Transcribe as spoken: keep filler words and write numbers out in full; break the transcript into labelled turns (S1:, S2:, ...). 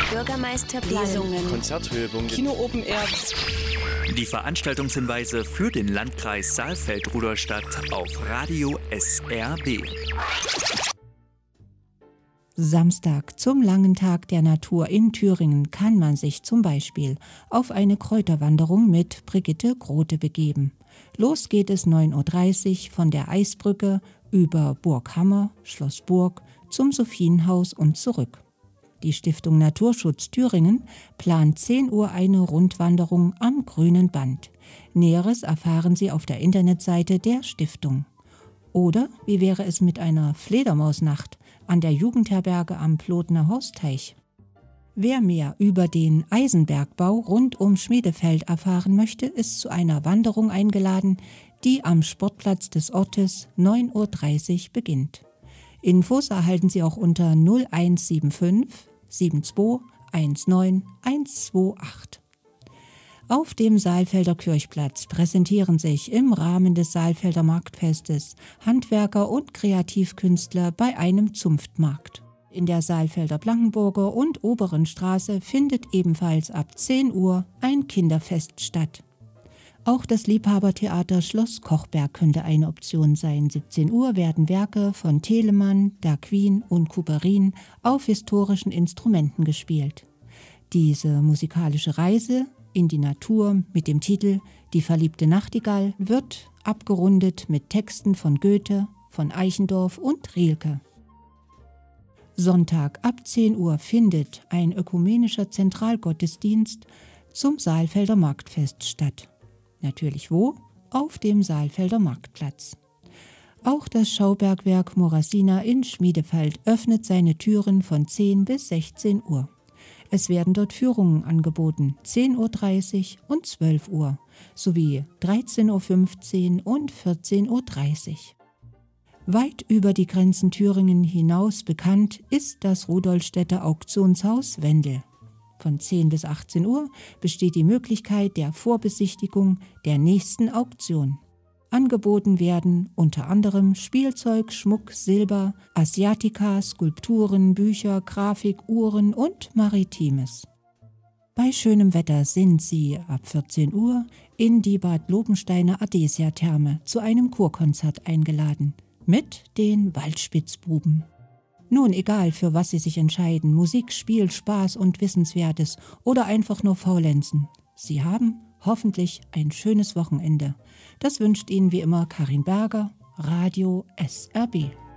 S1: Bürgermeisterplan, Lesungen,
S2: Konzerthöhepunkt,
S3: Kino Open Air.
S4: Die Veranstaltungshinweise für den Landkreis Saalfeld-Rudolstadt auf Radio S R B.
S5: Samstag zum langen Tag der Natur in Thüringen kann man sich zum Beispiel auf eine Kräuterwanderung mit Brigitte Grote begeben. Los geht es neun Uhr dreißig von der Eisbrücke über Burg Hammer, Schloss Burg zum Sophienhaus und zurück. Die Stiftung Naturschutz Thüringen plant zehn Uhr eine Rundwanderung am Grünen Band. Näheres erfahren Sie auf der Internetseite der Stiftung. Oder wie wäre es mit einer Fledermausnacht an der Jugendherberge am Plotner Horstteich? Wer mehr über den Eisenbergbau rund um Schmiedefeld erfahren möchte, ist zu einer Wanderung eingeladen, die am Sportplatz des Ortes neun Uhr dreißig beginnt. Infos erhalten Sie auch unter null eins sieben fünf sieben zwei eins neun eins zwei acht. Auf dem Saalfelder Kirchplatz präsentieren sich im Rahmen des Saalfelder Marktfestes Handwerker und Kreativkünstler bei einem Zunftmarkt. In der Saalfelder Blankenburger und Oberen Straße findet ebenfalls ab zehn Uhr ein Kinderfest statt. Auch das Liebhabertheater Schloss Kochberg könnte eine Option sein. siebzehn Uhr werden Werke von Telemann, D'Aquin und Couperin auf historischen Instrumenten gespielt. Diese musikalische Reise in die Natur mit dem Titel Die verliebte Nachtigall wird abgerundet mit Texten von Goethe, von Eichendorff und Rilke. Sonntag ab zehn Uhr findet ein ökumenischer Zentralgottesdienst zum Saalfelder Marktfest statt. Natürlich wo? Auf dem Saalfelder Marktplatz. Auch das Schaubergwerk Morasina in Schmiedefeld öffnet seine Türen von zehn bis sechzehn Uhr. Es werden dort Führungen angeboten, zehn Uhr dreißig und zwölf Uhr, sowie dreizehn Uhr fünfzehn und vierzehn Uhr dreißig. Weit über die Grenzen Thüringen hinaus bekannt ist das Rudolstädter Auktionshaus Wendel. Von zehn bis achtzehn Uhr besteht die Möglichkeit der Vorbesichtigung der nächsten Auktion. Angeboten werden unter anderem Spielzeug, Schmuck, Silber, Asiatica, Skulpturen, Bücher, Grafik, Uhren und Maritimes. Bei schönem Wetter sind Sie ab vierzehn Uhr in die Bad Lobensteiner Adesia-Therme zu einem Kurkonzert eingeladen mit den Waldspitzbuben. Nun, egal für was Sie sich entscheiden, Musik, Spiel, Spaß und Wissenswertes oder einfach nur faulenzen. Sie haben hoffentlich ein schönes Wochenende. Das wünscht Ihnen wie immer Karin Berger, Radio S R B.